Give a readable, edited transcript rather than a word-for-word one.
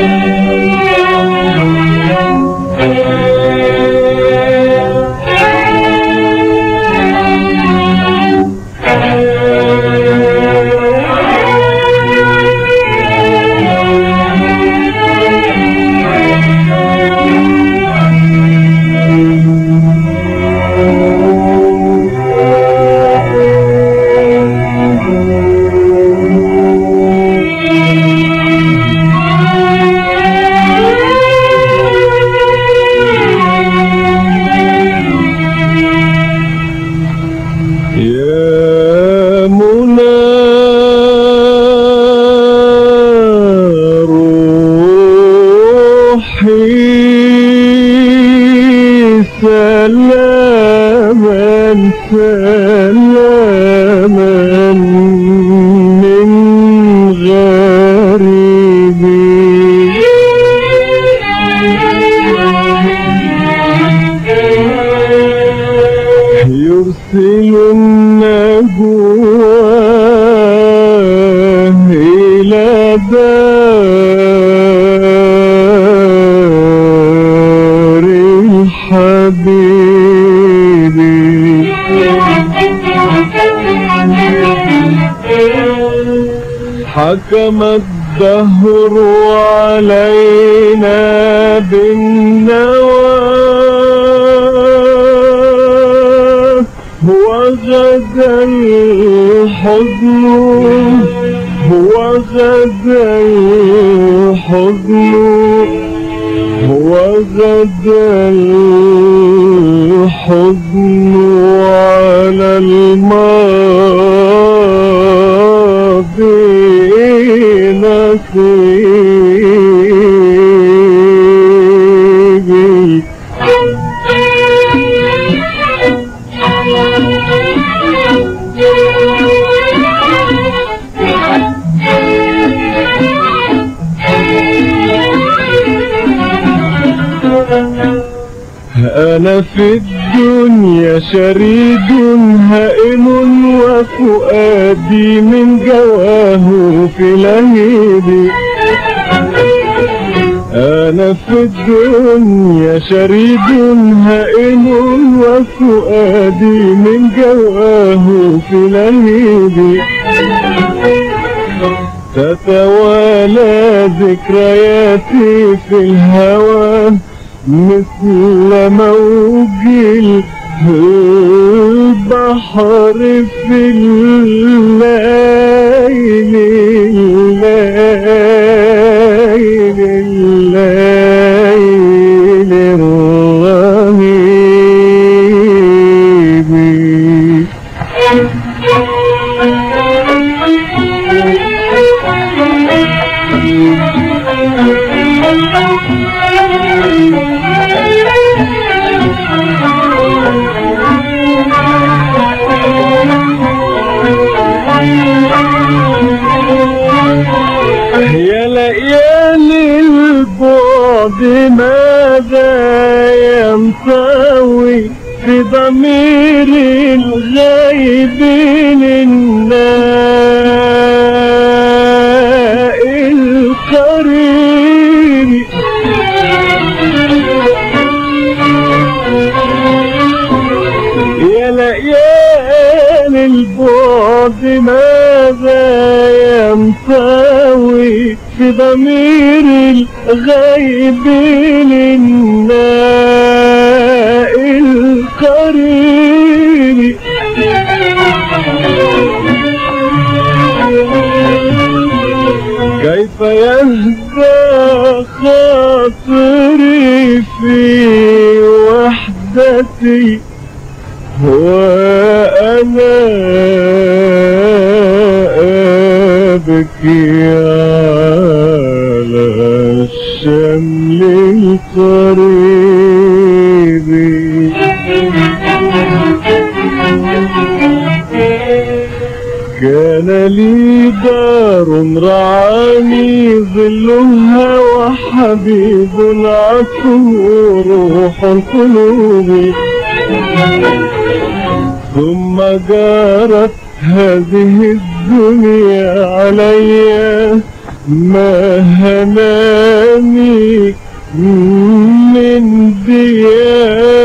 سلاما سلاما من غريب يرسل النجوى إلى دار الحبيب حكم الدهر علينا بالنوى وغدا الحزن وغدا الحزن وغدا الحزن على الماضي نصيبي أنا في الدنيا شريد هائم وفؤادي من جواه في لهيبي أنا في الدنيا شريد هائم وفؤادي من جواه في لهيبي تتوالى ذكرياتي في الهوى مثل موج البحر في الليل الرهيب يا ليالي البعد ماذا ينطوي في ضمير الغيب للناء القريب يا ليالي البعد ماذا ينطوي في ضمير الغيب للناء القريب كيف يهدى خاطري في وحدتي وأنا أبكي على الشمل القريب كان لي دار رعاني ظلها وحبيب عطوه روح القلوب ثم جارت هذه الدنيا علي ما هناني من ديار